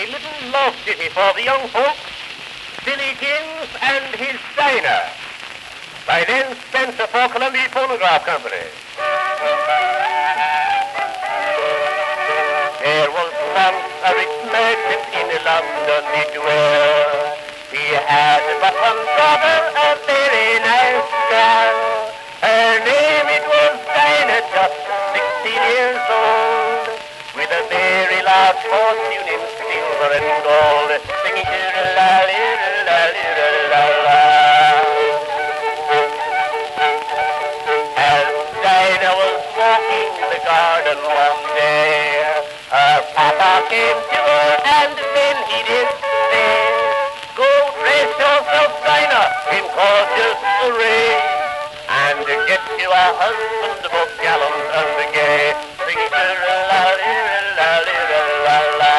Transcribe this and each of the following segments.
little love ditty for the young folks, Billy Kings and his Dinah, by Len Spencer for Columbia Phonograph Company. There was once a rich merchant in London did dwell. He had but one daughter, a very nice girl. Her name it was Dinah, just 16 years old, with a very large fortune in silver and gold, singing la-li-la-li-la-la. As Dinah was walking the garden one day, her papa came to her and then he did say, "Go dress yourself, Dinah, in gorgeous array, and get you a husband both gallant and gay, singing la-li-la-li-la-la-la."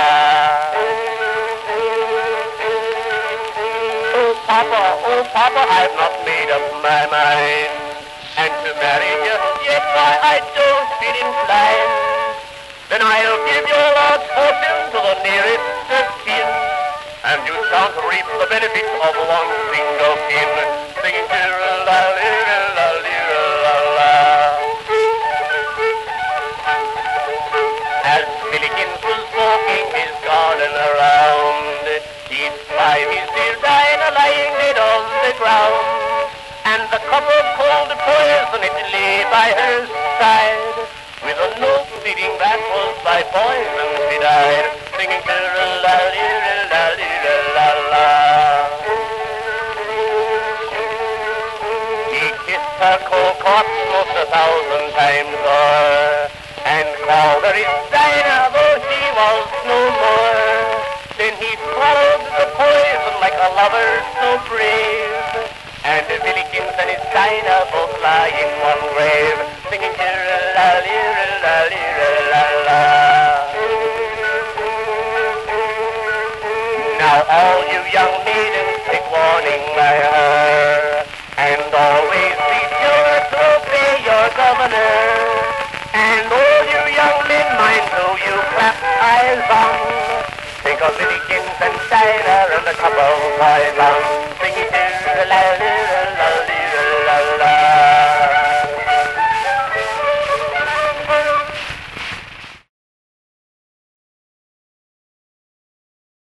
Oh Papa, I've not made up my mind, and to marry just yet I don't feel inclined. Then I'll give your large fortune to the nearest of kin, and you shan't reap the benefits of one single kin, singing la-li-la-li-la-la. As Billikens was walking his garden around, he spied his dear Dinah lying dead on the ground, and the cup of cold poison it lay by her side, with a note reading that was by poison she died, singing la-li-la-li-la-la. He kissed her cold corpse most 1,000 times o'er, and called her his Dinah, though she was no more. Then he swallowed the poison like a lover so brave, and Billikens and his Dinah both lie in one grave, singing la-li-la-li-la-la. Now all you young maidens take warning by her, and always be sure to obey your governor. And all you young men, mind who you clap eyes on, think of Billikens and Dinah and a cup of poison.